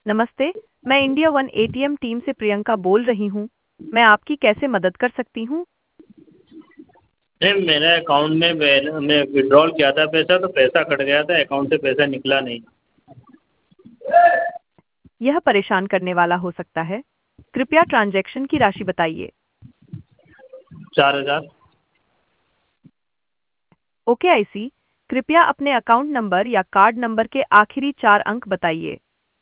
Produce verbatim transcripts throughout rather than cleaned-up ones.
नमस्ते। मैं India one ATM team से प्रियंका बोल रही हूँ। मैं आपकी कैसे मदद कर सकती हूँ? मैम मेरे अकाउंट में बैल मैं विड्रॉल किया था पैसा तो पैसा कट गया था अकाउंट से पैसा निकला नहीं। यह परेशान करने वाला हो सकता है। कृपया ट्रांजैक्शन की राशि बताइए। चार हज़ार। Okay I see. कृपया अपने अकाउंट नंबर या कार्ड नंबर के आखिरी चार अंक बताइए।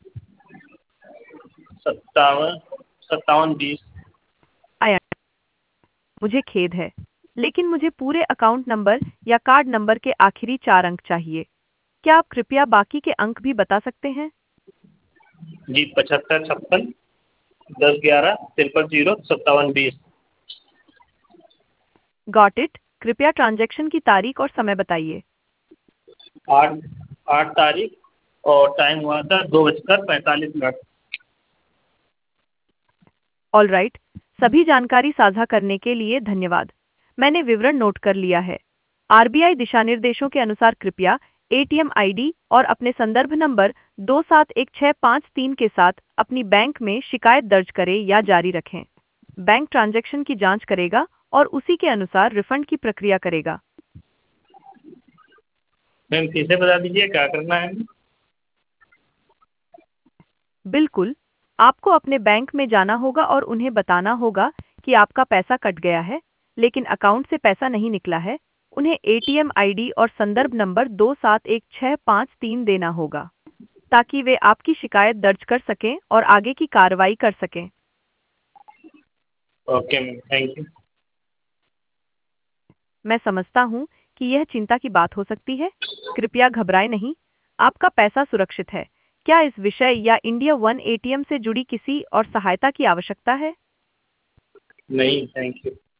सत्तावन सत्तावन बीस। आया। मुझे खेद है, लेकिन मुझे पूरे अकाउंट नंबर या कार्ड नंबर के आखिरी चार अंक चाहिए। क्या आप कृपया बाकी के अंक भी बता सकते हैं? जी पचहत्तर छप्पन दस ग्यारह तिरपन जीरो सत्तावन बीस। Got it. कृपया ट्रांजैक्शन की तारीख और समय बताइए। आठ आठ तारीख और टाइम हुआ था दो बजकर पैंतालीस मिनट। All right. सभी जानकारी साझा करने के लिए धन्यवाद। मैंने विवरण नोट कर लिया है। आरबीआई दिशानिर्देशों के अनुसार कृपया एटीएम आईडी और अपने संदर्भ नंबर दो सात एक छह पाँच तीन के साथ अपनी बैंक में शिकायत दर्ज करें या जारी रखें। बैंक ट्रांजैक्शन की जांच करेगा और उसी के अनुसार रिफंड की प्रक्रिया करेगा। मैम फिर से बता दीजिए क्या करना है। बिल्कुल। आपको अपने बैंक में जाना होगा और उन्हें बताना होगा कि आपका पैसा कट गया है, लेकिन अकाउंट से पैसा नहीं निकला है। उन्हें एटीएम आईडी और संदर्भ नंबर दो सात एक छह पाँच तीन देना होगा, ताकि वे आपकी शिकायत दर्ज कर सकें और आगे की कार्रवाई कर सकें। Okay ma'am thank you. मैं समझता हूँ कि यह चिंता की बात हो सकती है। कृपया घबराएं नहीं। आपका पैसा सुरक्षित है। क्या इस विषय या इंडिया वन एटीएम से जुड़ी किसी और सहायता की आवश्यकता है? नहीं थैंक यू।